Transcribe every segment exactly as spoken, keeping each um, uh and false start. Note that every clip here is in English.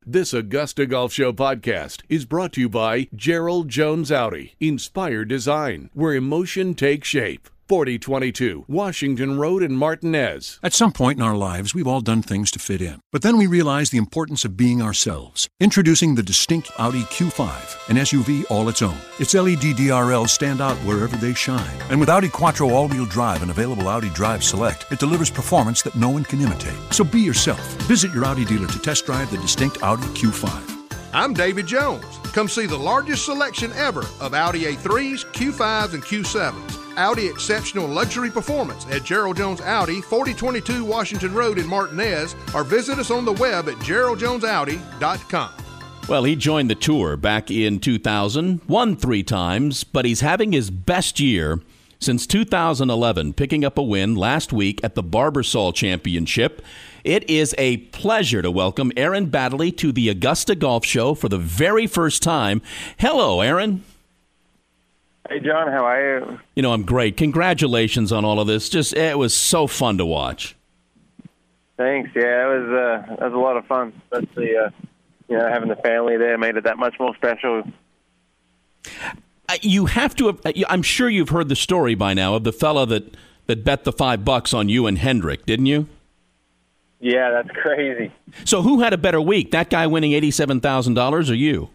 This Augusta Golf Show podcast is brought to you by Gerald Jones Audi. Inspire design, where emotion takes shape. forty twenty-two Washington Road in Martinez. At some point in our lives, we've all done things to fit in. But then we realize the importance of being ourselves. Introducing the distinct Audi Q five, an S U V all its own. Its L E D D R Ls stand out wherever they shine. And with Audi Quattro all-wheel drive and available Audi Drive Select, it delivers performance that no one can imitate. So be yourself. Visit your Audi dealer to test drive the distinct Audi Q five. I'm David Jones. Come see the largest selection ever of Audi A threes, Q fives, and Q sevens. Audi Exceptional Luxury Performance at Gerald Jones Audi, forty twenty-two Washington Road in Martinez, or visit us on the web at gerald jones audi dot com. Well, he joined the tour back in two thousand, won three times, but he's having his best year since two thousand eleven, picking up a win last week at the Barbasol Championship. It is a pleasure to welcome Aaron Baddeley to the Augusta Golf Show for the very first time. Hello, Aaron. Hey, John, how are you? You know, I'm great. Congratulations on all of this. Just, it was so fun to watch. Thanks. Yeah, it was, uh, it was a lot of fun. Especially, uh, you know, having the family there made it that much more special. Uh, you have to have, I'm sure you've heard the story by now of the fella that, that bet the five bucks on you and Hendrick, didn't you? Yeah, that's crazy. So who had a better week, that guy winning eighty-seven thousand dollars or you?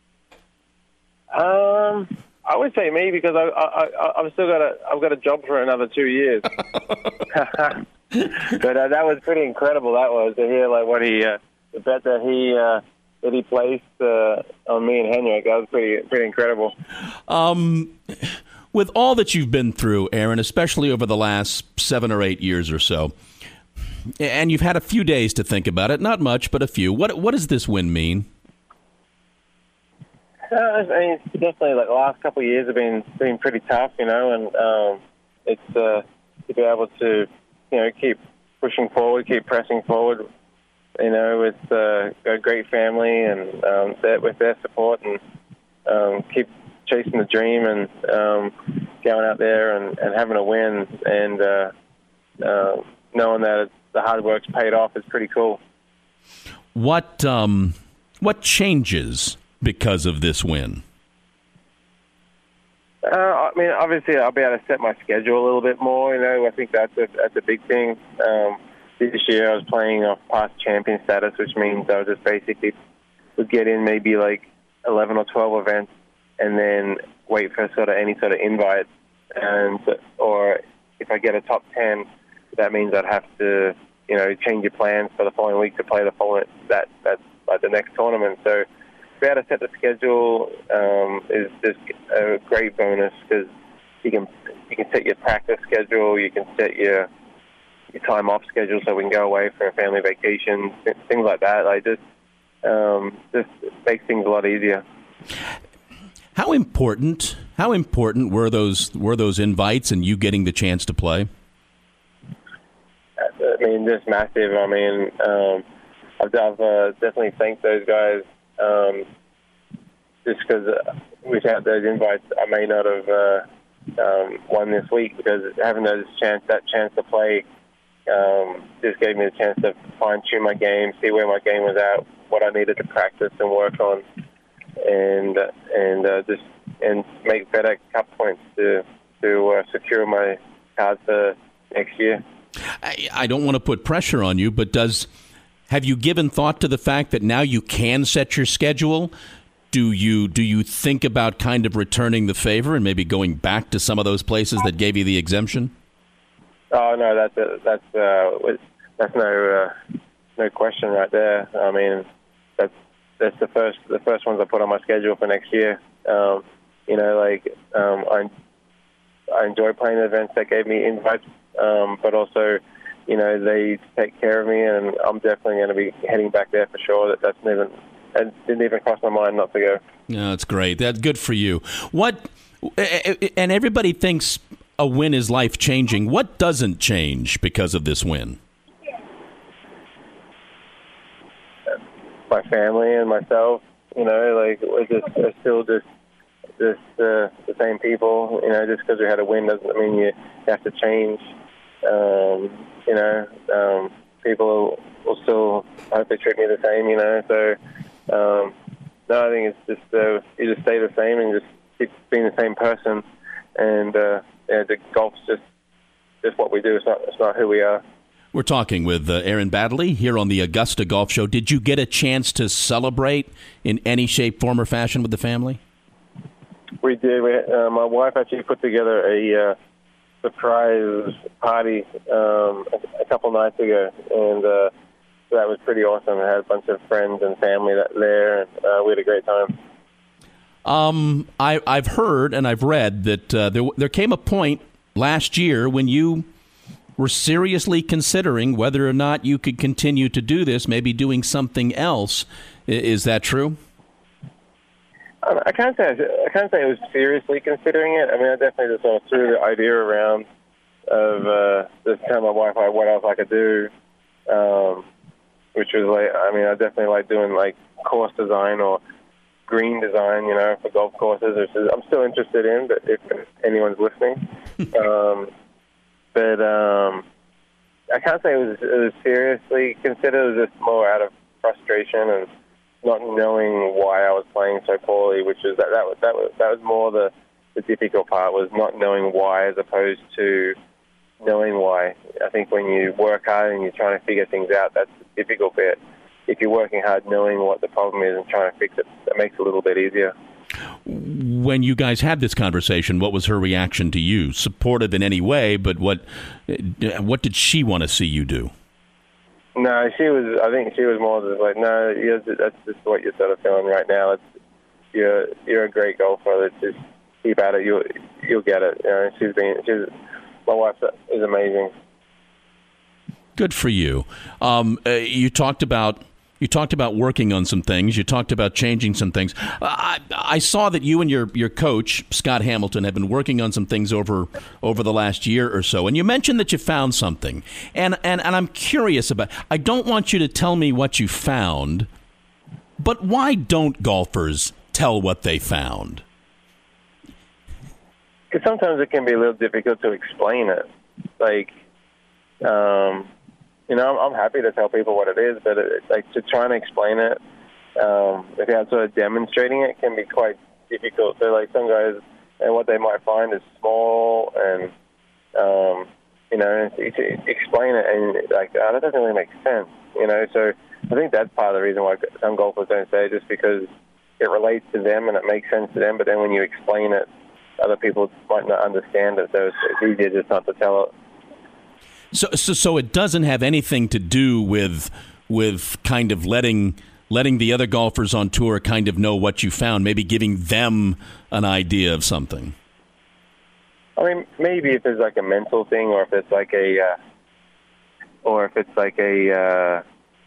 Um... I would say me because I, I, I, I've still got a I've got a job for another two years. But uh, that was pretty incredible. That was to hear like what he uh, the bet that he uh, that he placed uh, on me and Henrik. That was pretty pretty incredible. Um, with all that you've been through, Aaron, especially over the last seven or eight years or so, and you've had a few days to think about it, not much, but a few. What what does this win mean? Uh, I mean, definitely, like the last couple of years have been been pretty tough, you know, and um, it's uh, to be able to, you know, keep pushing forward, keep pressing forward, you know, with uh, a great family and um, that with their support, and um, keep chasing the dream and um, going out there and, and having a win, and uh, uh, knowing that the hard work's paid off is pretty cool. What um, what changes because of this win? Uh, I mean, obviously, I'll be able to set my schedule a little bit more. You know, I think that's a that's a big thing. Um, this year, I was playing off past champion status, which means I was just basically would get in maybe like eleven or twelve events, and then wait for sort of any sort of invite. And or if I get a top ten, that means I'd have to, you know, change your plans for the following week to play the following that that like the next tournament. So be able to set the schedule um, is just a great bonus because you can you can set your practice schedule, you can set your your time off schedule so we can go away for a family vacation, things like that. Like just um, just makes things a lot easier. How important how important were those were those invites and you getting the chance to play? I mean, just massive. I mean, um, I've, I've uh, definitely thanked those guys. Um, just because uh, without those invites, I may not have uh, um, won this week, because having those chance, that chance to play um, just gave me the chance to fine-tune my game, see where my game was at, what I needed to practice and work on, and uh, and uh, just and make better cup points to to uh, secure my card for next year. I, I don't want to put pressure on you, but does have you given thought to the fact that now you can set your schedule? Do you do you think about kind of returning the favor and maybe going back to some of those places that gave you the exemption? Oh no, that's a, that's uh, that's no uh, no question right there. I mean, that's that's the first the first ones I put on my schedule for next year. Um, you know, like um, I I enjoy playing events that gave me invites, um, but also, you know, they take care of me, and I'm definitely going to be heading back there for sure. That that's even it didn't even cross my mind not to go. No, that's great. That's good for you. What and everybody thinks a win is life changing. What doesn't change because of this win? My family and myself. You know, like we're just we're still just just uh, the same people. You know, just because we had a win doesn't mean you have to change. Um, you know, um, people will still, I hope they treat me the same, you know, so um, no, I think it's just uh, you just stay the same and just keep being the same person. And uh, yeah, the golf's just just what we do. It's not it's not who we are. We're talking with uh, Aaron Baddeley here on the Augusta Golf Show. Did you get a chance to celebrate in any shape, form, or fashion with the family? We did. We, uh, my wife actually put together a uh, surprise party um, a, a couple nights ago, and uh, that was pretty awesome. I had a bunch of friends and family that there, and uh, we had a great time. Um, I, I've heard and I've read that uh, there there came a point last year when you were seriously considering whether or not you could continue to do this, maybe doing something else. Is that true? I can't say I can't say I was seriously considering it. I mean, I definitely just sort of threw the idea around of uh, just telling my wife like, what else I could do, um, which was like, I mean, I definitely like doing like course design or green design, you know, for golf courses, which is, I'm still interested in, but if anyone's listening. um, but um, I can't say it was, it was seriously considered. It was just more out of frustration and not knowing why I was playing so poorly, which is that that was that was that was more the, the difficult part, was not knowing why as opposed to knowing why. I think when you work hard and you're trying to figure things out, that's the difficult bit. If you're working hard, knowing what the problem is and trying to fix it, that makes it a little bit easier. When you guys had this conversation, what was her reaction to you? Supportive in any way, but what what did she want to see you do? No, she was. I think she was more just like, no, you're, that's just what you're sort of feeling right now. It's, you're you're a great golfer. Let's just keep at it. You'll you'll get it. You know, she's been. She's my wife is amazing. Good for you. Um, uh, you talked about. You talked about working on some things. You talked about changing some things. I, I saw that you and your, your coach, Scott Hamilton, have been working on some things over over the last year or so. And you mentioned that you found something. And, and, and I'm curious about, I don't want you to tell me what you found, but why don't golfers tell what they found? Because sometimes it can be a little difficult to explain it. Like, um... You know, I'm happy to tell people what it is, but it, like to try and explain it um, without sort of demonstrating it can be quite difficult. So, like some guys, and what they might find is small, and um, you know, to, to explain it and like oh, that doesn't really make sense. You know, so I think that's part of the reason why some golfers don't say it, just because it relates to them and it makes sense to them. But then when you explain it, other people might not understand it. So it's, it's easier just not to tell it. So, so, so it doesn't have anything to do with with kind of letting letting the other golfers on tour kind of know what you found, maybe giving them an idea of something. I mean, maybe if it's like a mental thing, or if it's like a, uh, or if it's like a,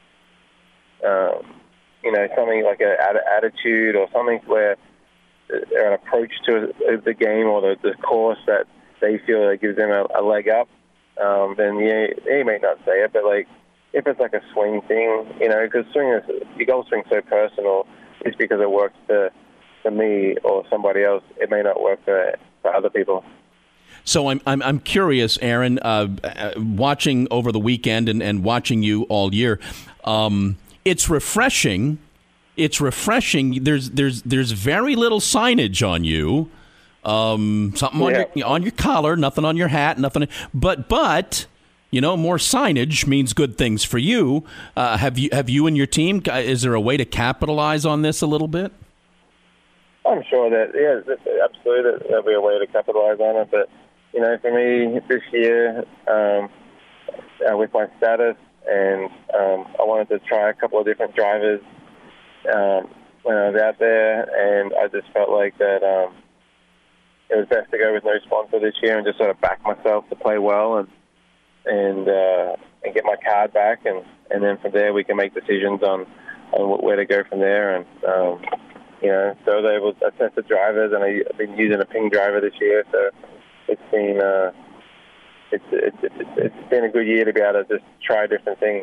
uh, um, you know, something like an attitude or something where an approach to the game or the, the course that they feel that gives them a, a leg up. Um, then yeah, he may not say it, but like if it's like a swing thing, you know, because swing is, your golf swing's so personal. Just because it works for, for me or somebody else, it may not work for, for other people. So I'm I'm I'm curious, Aaron, uh, watching over the weekend and, and watching you all year. Um, it's refreshing. It's refreshing. There's there's there's very little signage on you. Um, something on yeah. your on your collar, nothing on your hat, nothing. But but you know, more signage means good things for you. Uh, have you have you and your team? Is there a way to capitalize on this a little bit? I'm sure that yeah, absolutely, there'll be a way to capitalize on it. But you know, for me this year, um, uh, with my status, and um, I wanted to try a couple of different drivers um, when I was out there, and I just felt like that. Um, It was best to go with no sponsor this year and just sort of back myself to play well and and uh, and get my card back, and, and then from there we can make decisions on, on where to go from there. And um, you know, so I was able to assess the drivers, and I, I've been using a ping driver this year, so it's been uh, it's, it's it's it's been a good year to be able to just try different things.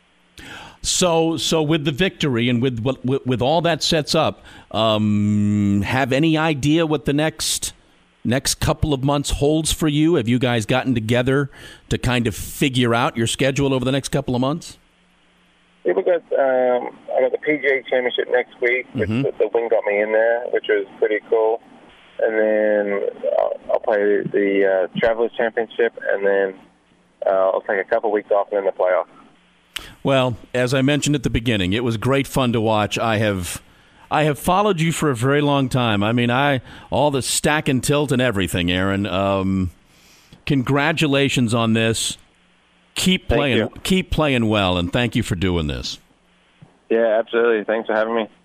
So, so with the victory and with with, with all that sets up, um, have any idea what the next next couple of months holds for you? Have you guys gotten together to kind of figure out your schedule over the next couple of months? Yeah, we got um, I got the P G A Championship next week, which Mm-hmm. the, the win got me in there, which was pretty cool. And then I'll, I'll play the uh, Travelers Championship, and then uh, I'll take a couple weeks off and then the playoffs. Well, as I mentioned at the beginning, it was great fun to watch. I have I have followed you for a very long time. I mean, I all the stack and tilt and everything, Aaron. Um, congratulations on this. Keep Thank playing you. keep playing well, and thank you for doing this. Yeah, absolutely. Thanks for having me.